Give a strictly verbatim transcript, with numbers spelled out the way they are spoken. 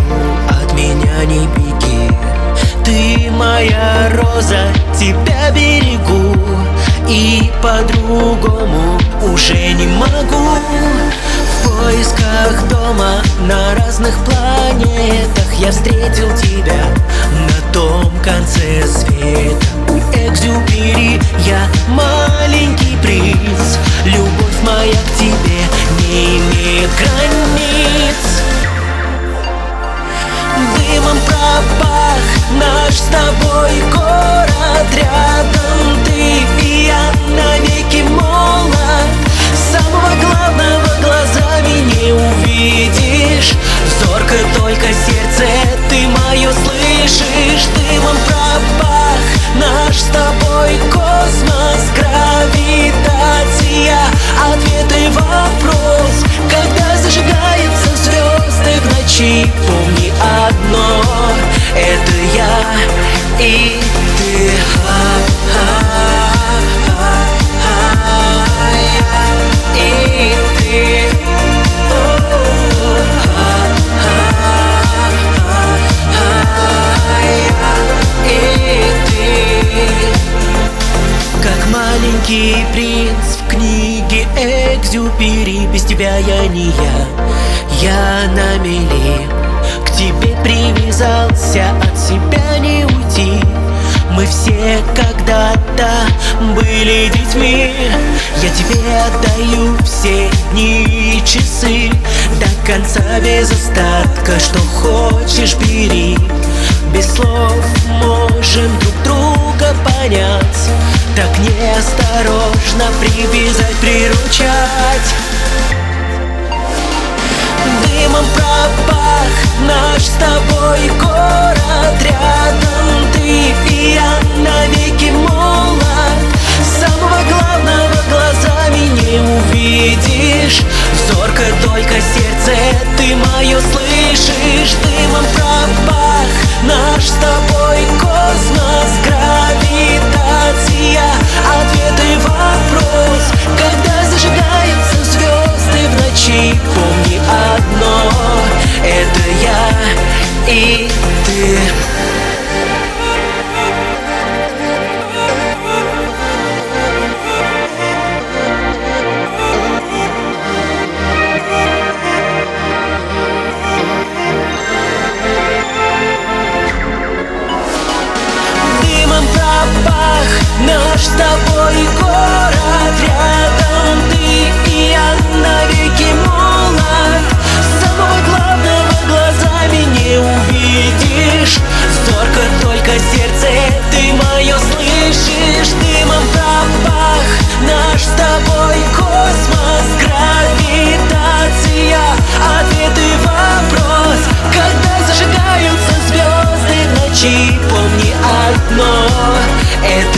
от меня не беги. Ты моя роза, тебя берегу, и по-другому уже не могу. В поисках дома на разных планетах я встретил тебя на том конце света. У Экзюпери я маленький принц, любовь моя к тебе не имеет границ. Дымом пропах наш с тобой город, рядом ты и я навеки молод. Самого главного глазами не увидишь, зорко только сердце ты мое слышишь. Дымом пропах наш с тобой космос, гравитация, ответ и вопрос. Когда зажигаются звезды в ночи, помни одно, это я и ты. И ты. И ты. Как маленький принц в книге Экзюпери, без тебя я не я, я на мели. К тебе привязался, от себя не уйти. Мы все когда-то были детьми. Я тебе отдаю все дни и часы, до конца без остатка, что хочешь бери. Без слов можем друг друга понять, так неосторожно привязать, приручать. Дымом пропах наш с тобой город, рядом ты и я навеки молод. Самого главного глазами не увидишь, зорко только сердце ты мое слышишь. Дымом пропах наш с тобой космос, гравитация, ответ и вопрос. Когда зажигаются звезды в ночи, помни одно, это я и ты. Наш с тобой город, рядом ты и я навеки молод. Самого главного глазами не увидишь, зорко только сердце ты мое слышишь. Дымом пропах наш с тобой космос, гравитация, ответ и вопрос. Когда зажигаются звезды в ночи, помни одно, это